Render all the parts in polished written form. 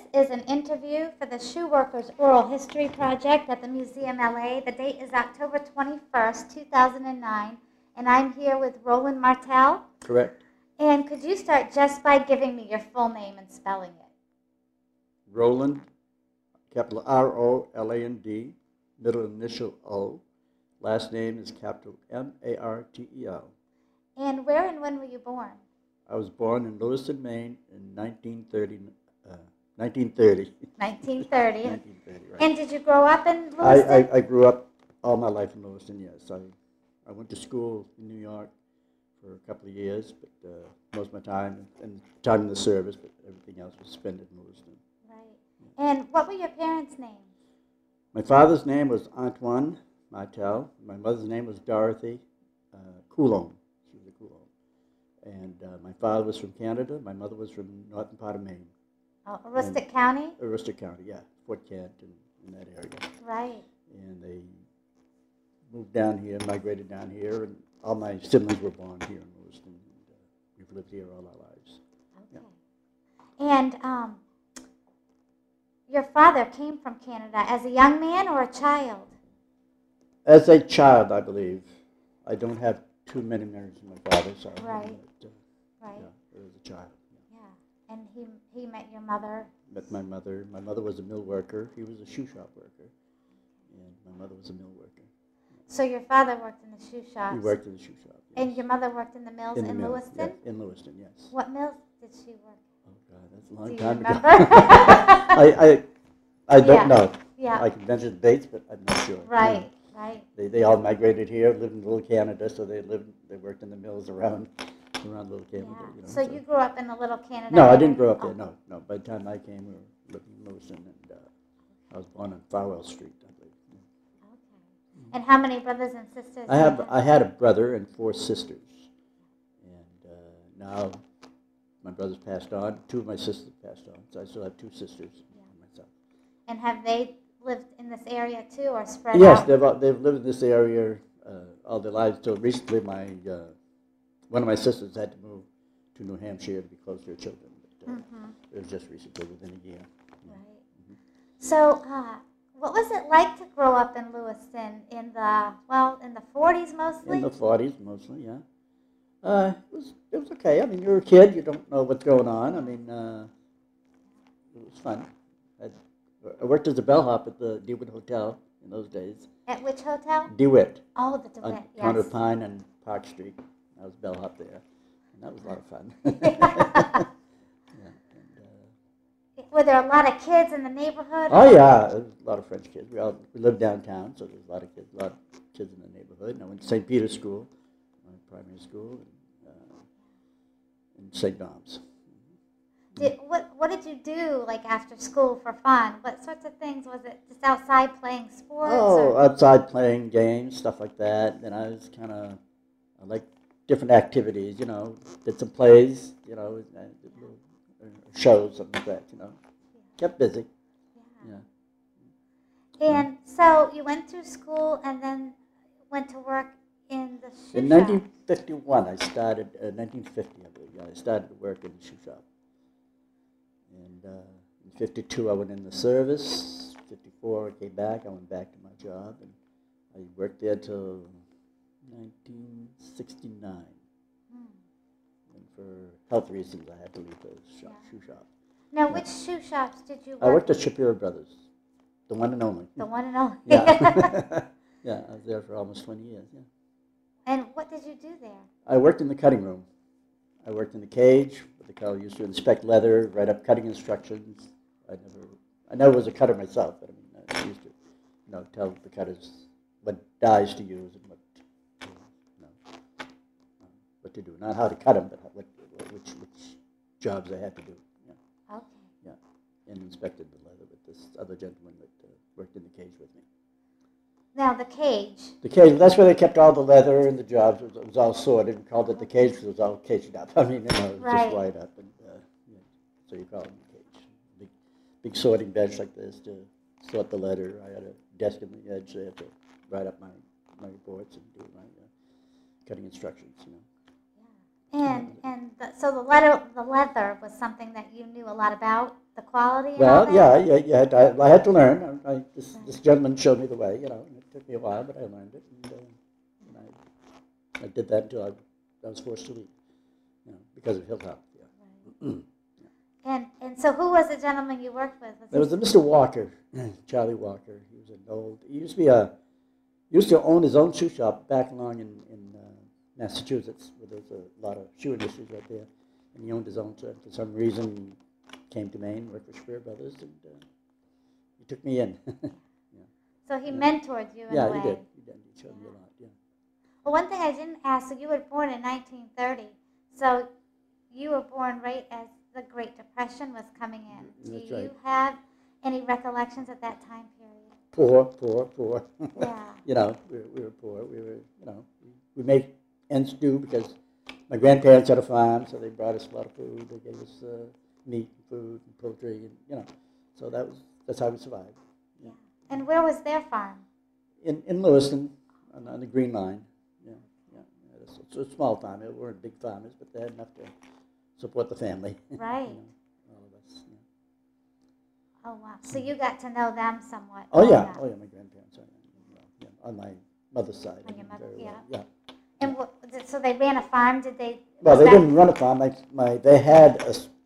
is an interview for the Shoe Workers Oral History Project at the Museum LA. The date is October 21st, 2009, and I'm here with Roland Martel. Correct. And could you start just by giving me your full name and spelling it? Roland, capital R-O-L-A-N-D, middle initial O. Last name is capital M-A-R-T-E-L. And where and when were you born? I was born in Lewiston, Maine in 1930. 1930. 1930. 1930, right. And did you grow up in Lewiston? I grew up all my life in Lewiston, yes. I went to school in New York for a couple of years, but most of my time in the service, but everything else was spent in Lewiston. Right. And what were your parents' names? My father's name was Antoine Martel. My mother's name was Dorothy Coulomb. She was a Coulomb. And my father was from Canada. My mother was from northern part of Maine. Oh, Aroostook County? Aroostook County, yeah. Fort Kent and in that area. Right. And they moved down here, migrated down here, and all my siblings were born here in Lewiston. And we've lived here all our lives. Okay. Yeah. And your father came from Canada as a young man or a child? As a child, I believe. I don't have too many memories of my father, so right. Right. Yeah, as a child. Yeah. And he met your mother? Met my mother. My mother was a mill worker. He was a shoe shop worker. And my mother was a mill worker. So your father worked in the shoe shop? He worked in the shoe shop. Yes. And your mother worked in the mills in Lewiston? Yeah, in Lewiston, yes. What mills did she work in? Oh, God, that's a long Do you time remember? ago. I don't know. Yeah. I can mention dates, but I'm not sure. Right, right. They all migrated here, lived in Little Canada, so they worked in the mills around Little Canada. Yeah. You know, so you grew up in the Little Canada? No, I didn't grow up there. No. By the time I came, we were living in Lewiston, and I was born on Farwell Street, I believe. Yeah. Okay. And how many brothers and sisters? I had a brother and 4 sisters, and now my brothers passed on. 2 of my sisters passed on, so I still have 2 sisters and myself. And have they lived in this area too, or spread Yes, out? they've lived in this area all their lives. So recently, one of my sisters had to move to New Hampshire to be close to her children. But, it was just recently, within a year. Right. Mm-hmm. So, what was it like to grow up in Lewiston in the 40s mostly? In the 40s, mostly, yeah. It was okay. I mean, you're a kid. You don't know what's going on. I mean, it was fun. I worked as a bellhop at the DeWitt Hotel in those days. At which hotel? DeWitt. Oh, the DeWitt, on yes. Counter Pine and Park Street. I was bellhop there, and that was a lot of fun. Were there a lot of kids in the neighborhood? Oh yeah, there was a lot of French kids. We lived downtown, so there was a lot of kids in the neighborhood. And I went to St. Peter's School, my primary school, and St. Dom's. What did you do like after school for fun? What sorts of things? Was it just outside playing sports? Oh, outside playing games, stuff like that. And I was I liked different activities, you know, did some plays, you know, did little shows, something like that, you know. Kept busy. Yeah. And so you went through school and then went to work in the shoe shop. In 1951, I started, 1950, I believe, I started to work in the shoe shop. And in 52, I went in the service. 54, I came back. I went back to my job, and I worked there till 1969. And for health reasons, I had to leave the shoe shop. Now, which shoe shops did you work? I worked at Shapiro Brothers, the one and only. The one and only. Yeah. Yeah, I was there for almost 20 years. Yeah. And what did you do there? I worked in the cutting room. I worked in the cage. What they call used to inspect leather, write up cutting instructions. I never was a cutter myself, but I mean, I used to, tell the cutters what dyes to use and what to do. Not how to cut them, but which jobs they had to do. Yeah. Okay. Yeah, and inspected the leather with this other gentleman that worked in the cage with me. Now, the cage. The cage, that's where they kept all the leather and the jobs. It was all sorted and called it the cage because it was all caged up. I mean, it was just wired up. And so you call it the cage. Big sorting bench like this to sort the leather. I had a desk on the edge there to write up my reports and do my cutting instructions, Yeah. So the leather was something that you knew a lot about, the quality and all Well, that? I had to learn. This gentleman showed me the way, and it took me a while, but I learned it, and I did that until I was forced to leave, because of Hilltop. Yeah. Right. And so who was the gentleman you worked with? There was a Mr. Walker, Charlie Walker. He was an old. He used to own his own shoe shop back along in Massachusetts, where there's a lot of shoe industries right there, and he owned his own. So for some reason, he came to Maine, worked for Spear Brothers, and he took me in. So he mentored you in a way. Yeah, he did. He showed me a lot. Yeah. Well, one thing I didn't ask, so you were born in 1930, so you were born right as the Great Depression was coming in. That's Do you right. have any recollections of that time period? Poor. Yeah. We were poor. We made ends do because my grandparents had a farm, so they brought us a lot of food. They gave us meat and food and poultry, and so that's how we survived. Yeah. And where was their farm? In Lewiston, on the Green Line. Yeah. It's a small farm. We weren't big farmers, but they had enough to support the family. Right. All of us. Yeah. Oh, wow. So you got to know them somewhat. Oh yeah, my grandparents. On my mother's side. On your mother, very well. yeah. Yeah. And so they ran a farm, did they? Well, they didn't run a farm. They had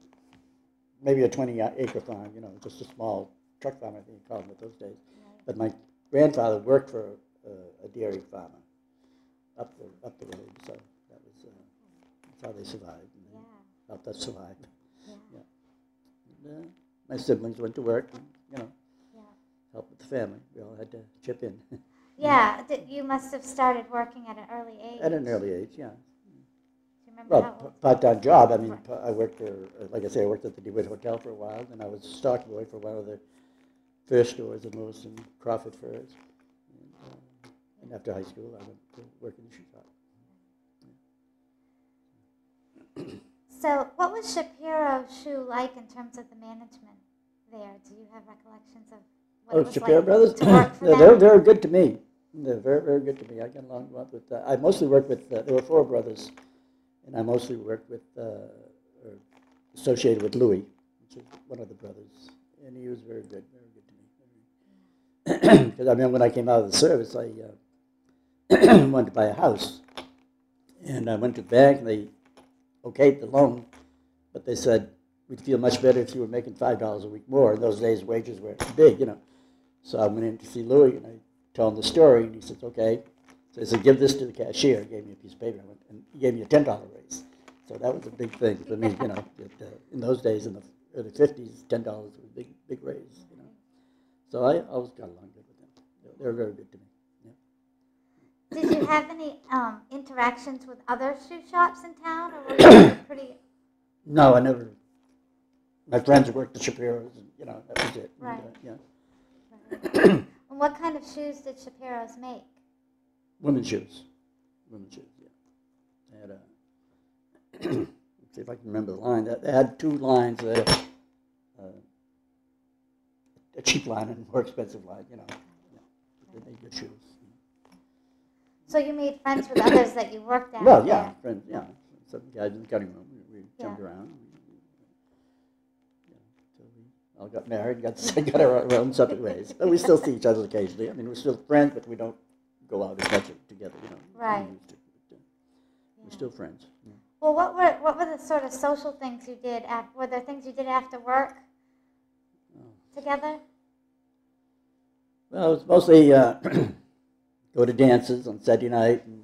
maybe a 20-acre farm, just a small truck farm, I think you called them those days. Right. But my grandfather worked for a dairy farmer up the road, so that's how they survived. And they helped us survive. Yeah. And, my siblings went to work, and, helped with the family. We all had to chip in. Yeah, you must have started working at an early age. At an early age, yeah. Do you remember how old? Part-time job. I mean, I worked there, like I say, I worked at the DeWitt Hotel for a while, and I was a stock boy for one of the fur stores in Lewiston, Crawford Furs. And after high school, I went to work in the shoe shop. So what was Shapiro Shoe like in terms of the management there? Do you have recollections of what it was Shapiro like Brothers? to work for them? They were good to me. They're very, very good to me. I got along well with. I mostly worked with. There were four brothers, and I mostly worked with, or associated with Louis, which is one of the brothers, and he was very good to me. Because I remember when I came out of the service, I wanted to buy a house, and I went to the bank, and they okayed the loan, but they said we'd feel much better if you were making $5 a week more. In those days, wages were big, So I went in to see Louis, and I told him the story, and he says, okay. So I said, give this to the cashier. He gave me a piece of paper, and he gave me a $10 raise. So that was a big thing for me, in those days, in the early 50s, $10 was a big raise, So I always got along good with them. They were very good to me. Yeah. Did you have any interactions with other shoe shops in town, or were you pretty... No, I never. My friends worked at Shapiro's, and, that was it. Right. And, Right. And what kind of shoes did Shapiro's make? Women's shoes, yeah. They had let's see if I can remember the line. They had two lines. They had a cheap line and a more expensive line, They made good shoes. So you made friends with others that you worked at? Well, yeah, friends, yeah. Some guys in the cutting room. We jumped around. So we all got married, got our own separate ways. But we still see each other occasionally. I mean, we're still friends, but we don't go out as much together, Right. We used to. But, we're still friends. Yeah. Well, what were the sort of social things you did? Were there things you did after work together? Well, it's mostly go to dances on Saturday night, and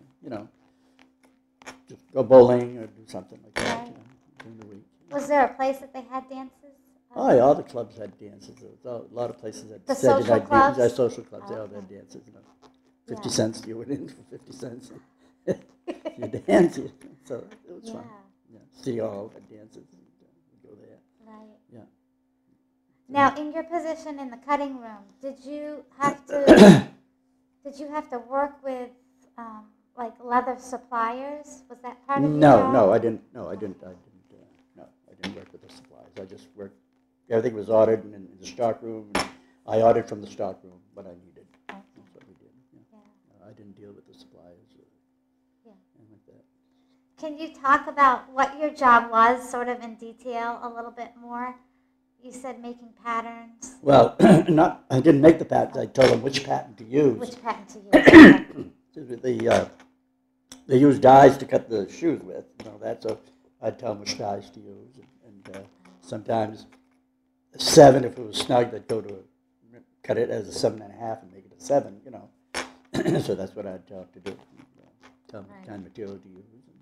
just go bowling or do something like that Right. during the week. Was there a place that they had dances? Oh, yeah, all the clubs had dances. There was a lot of places had The Saturday social night clubs? dances. Social clubs, they all Okay. had dances. 50 Yeah. cents, you went in for 50 cents. You dance, so it was fun. Yeah, City Hall had dances. You go there. Right. Yeah. Now, in your position in the cutting room, did you have to work with like leather suppliers? Was that part of your job? No, I didn't. No, I didn't work with the suppliers. I just worked. Everything was ordered in the stock room. And I ordered from the stock room what I needed. Okay. That's what we did. Yeah. I didn't deal with the suppliers or anything like that. can you talk about what your job was, sort of in detail, a little bit more? You said making patterns. Well, I didn't make the patents. I told them which patent to use. Which patent to use? They use dies to cut the shoes with, that. So I'd tell them which dies to use, and sometimes 7 if it was snug. They'd go to cut it as a 7.5 and make it a 7, So that's what I'd tell them to do. Tell them what kind of material to use,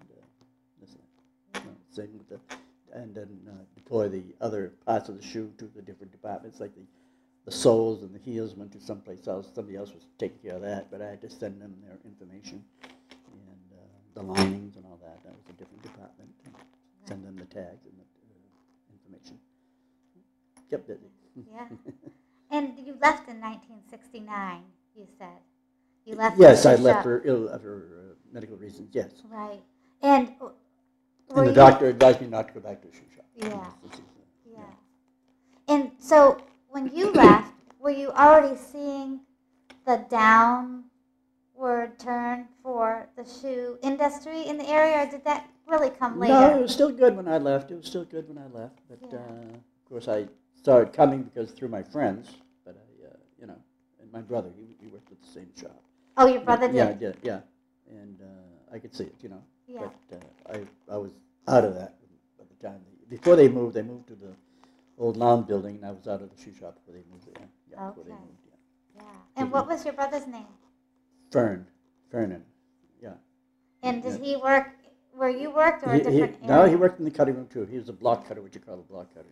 and same with and then deploy the other parts of the shoe to the different departments, like the soles and the heels went to someplace else. Somebody else was taking care of that, but I had to send them their information and the linings and all that. That was a different department. Send them the tags and the information. Kept busy. Yeah. And you left in 1969, you said. You left. Yes, I left for medical reasons, yes. Right. And the doctor advised me not to go back to the shoe shop. Yeah. And so when you left, were you already seeing the downward turn for the shoe industry in the area, or did that really come later? No, it was still good when I left. But of course I started coming because through my friends, but and my brother, he worked at the same shop. Oh, your brother did? Yeah, I did, yeah. And I could see it, Yeah. But I was out of that by the time. Before they moved to the old Lounge building, and I was out of the shoe shop before they moved there. Yeah, okay. Before they moved, yeah. And what was your brother's name? Vernon, yeah. And did he work where you worked, or a different area? No, he worked in the cutting room too. He was a block cutter, what you call a block cutter.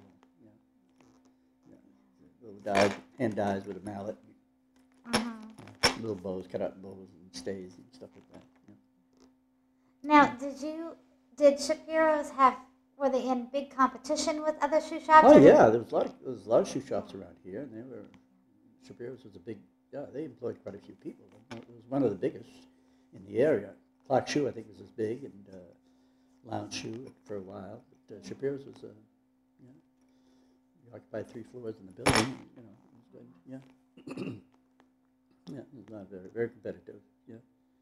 Little hand dies with a mallet. Little bows, cut out bows and stays and stuff like that. Yeah. Now, did Shapiro's were they in big competition with other shoe shops? Oh yeah, there was a lot of shoe shops around here, and Shapiro's was a big. Yeah, they employed quite a few people. It was one of the biggest in the area. Clark Shoe, I think, was as big, and Lounge Shoe for a while. But Shapiro's was you occupied 3 floors in the building. It was good. Yeah. Yeah, it was not very, very competitive. Yeah.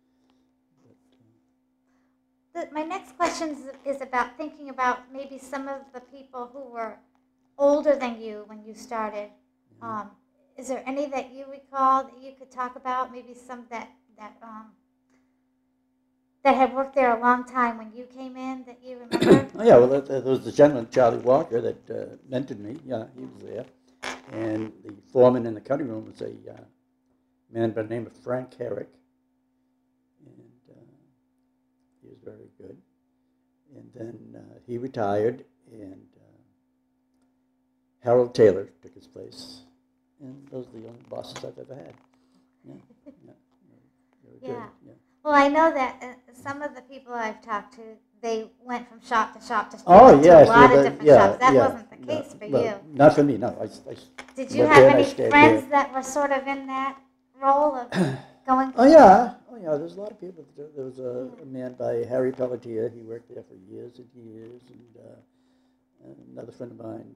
My next question is about thinking about maybe some of the people who were older than you when you started. Is there any that you recall that you could talk about? Maybe some that had worked there a long time when you came in that you remember? Oh yeah, well there was the gentleman Charlie Walker that mentored me. Yeah, he was there, and the foreman in the cutting room was a man by the name of Frank Herrick, and he was very good. And then he retired, and Harold Taylor took his place, and those are the only bosses I've ever had. Yeah, they were good. Yeah. Well, I know that some of the people I've talked to, they went from shop to shop to a lot of different shops. That wasn't the case for you. Not for me, no. Did you have any friends that were sort of in that role of going? Oh yeah. There's a lot of people. There was a man by Harry Pelletier. He worked there for years and years, and another friend of mine,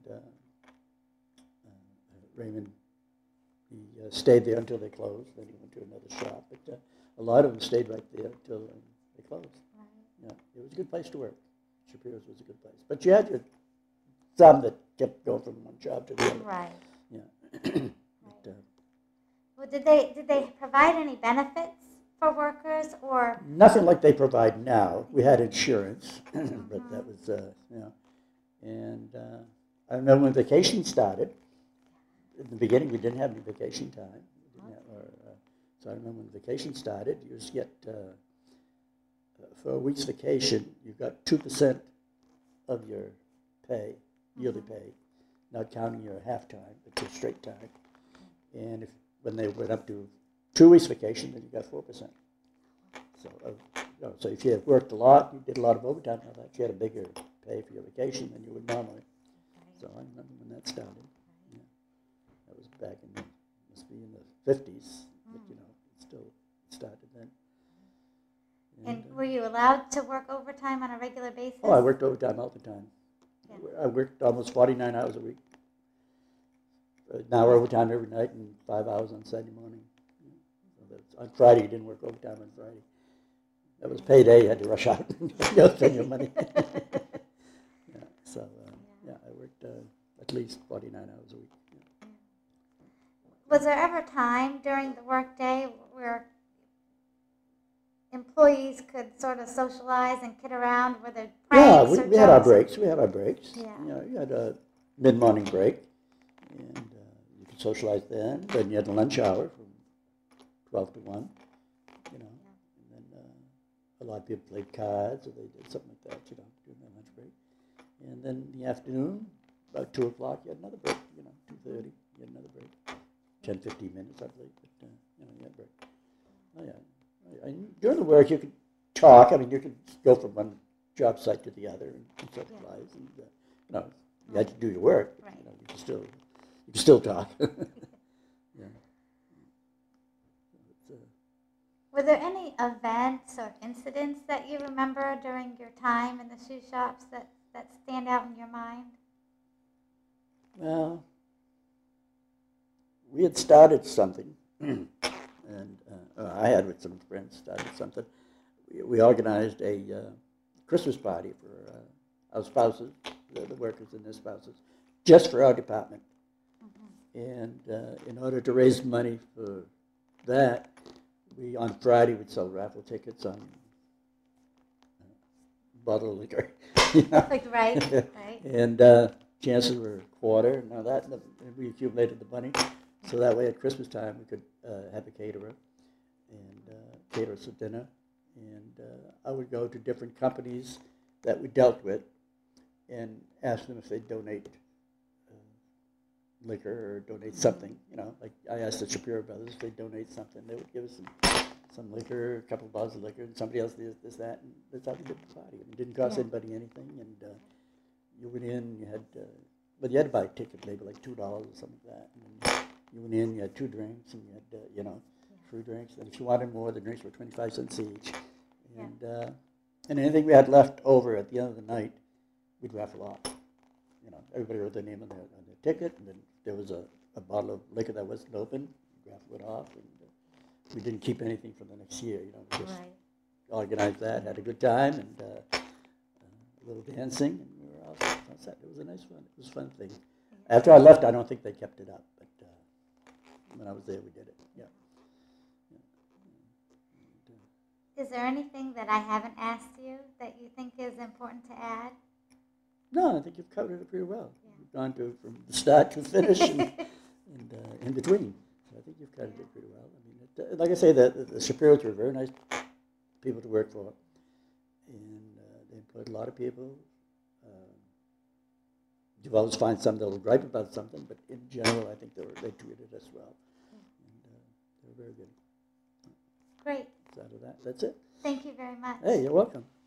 Raymond. He stayed there until they closed. Then he went to another shop. But a lot of them stayed right there until they closed. Right. Yeah, it was a good place to work. Shapiro's was a good place. But you had some that kept going from one job to the other. Right. Yeah. Right. Well, did they provide any benefits for workers, or nothing like they provide now? We had insurance, but that was And I remember when vacation started. In the beginning, we didn't have any vacation time. So I remember when vacation started, you just get, for a week's vacation, you got 2% of your pay, yearly pay, not counting your half time, but your straight time. And when they went up to 2 weeks vacation, then you got 4%. So if you had worked a lot, you did a lot of overtime, you had a bigger pay for your vacation than you would normally. So I remember when that started. That was back must be in the 50s, but it still started then. And were you allowed to work overtime on a regular basis? Oh, I worked overtime all the time. Yeah. I worked almost 49 hours a week. An hour overtime every night and 5 hours on Saturday morning. So on Friday, you didn't work overtime on Friday. That was payday. You had to rush out and spend your money. Yeah, so, yeah, I worked at least 49 hours a week. Yeah. Was there ever time during the workday where employees could sort of socialize and kid around? Were there pranks or we had our jokes? breaks. We had our breaks. Yeah. You know, you had a mid-morning break, and you could socialize then. Then you had the lunch hour from 12 to 1, you know. And then a lot of people played cards or they did something like that, you know, during their lunch break. And then in the afternoon, about 2 o'clock, you had another break, you know, 2:30, you had another break. 10, 15 minutes, I believe, but, you know, you had a break. Oh, yeah. And during the work, you could talk. I mean, you could go from one job site to the other and socialize, and you know, you had to do your work. But, you know, you could still talk. Yeah. Were there any events or incidents that you remember during your time in the shoe shops that stand out in your mind? Well, we had started something, and I had with some friends started something. We organized a Christmas party for our spouses, the workers and their spouses, just for our department. And in order to raise money for that, we on Friday would sell raffle tickets on bottle of liquor. You know? Like, right. And chances were a quarter, and now that, and we accumulated the money. So that way at Christmas time we could have a caterer and cater us a dinner. And I would go to different companies that we dealt with and ask them if they'd donate liquor or donate something. You know, like I asked the Shapiro brothers if they'd donate something. They would give us some liquor, a couple of bottles of liquor, and somebody else did this, that, and that's how we did the party. It didn't cost anybody anything, and you went in, you had, but you had to buy a ticket, maybe like $2 or something like that. And you went in, you had 2 drinks, and you had, you know, 3 drinks. And if you wanted more, the drinks were 25 cents each. And anything we had left over at the end of the night, we'd raffle off. You know, everybody wrote their name on their ticket, and then there was a bottle of liquor that wasn't open, we'd raffle it off. And we didn't keep anything for the next year. You know, we just organized that, had a good time, and a little dancing, and we were all set. It was a nice fun. It was a fun thing. After I left, I don't think they kept it up, but when I was there, we did it. Yeah. Is there anything that I haven't asked you that you think is important to add? No, I think you've covered it pretty well. Yeah. You've gone from the start to the finish and in between. So I think you've covered it pretty well. I mean, like I say, the Shapiros were very nice people to work for, and they employed a lot of people. You always find some that will gripe about something, but in general, I think they treated us well, and they were very good. Great. So that's it. Thank you very much. Hey, you're welcome.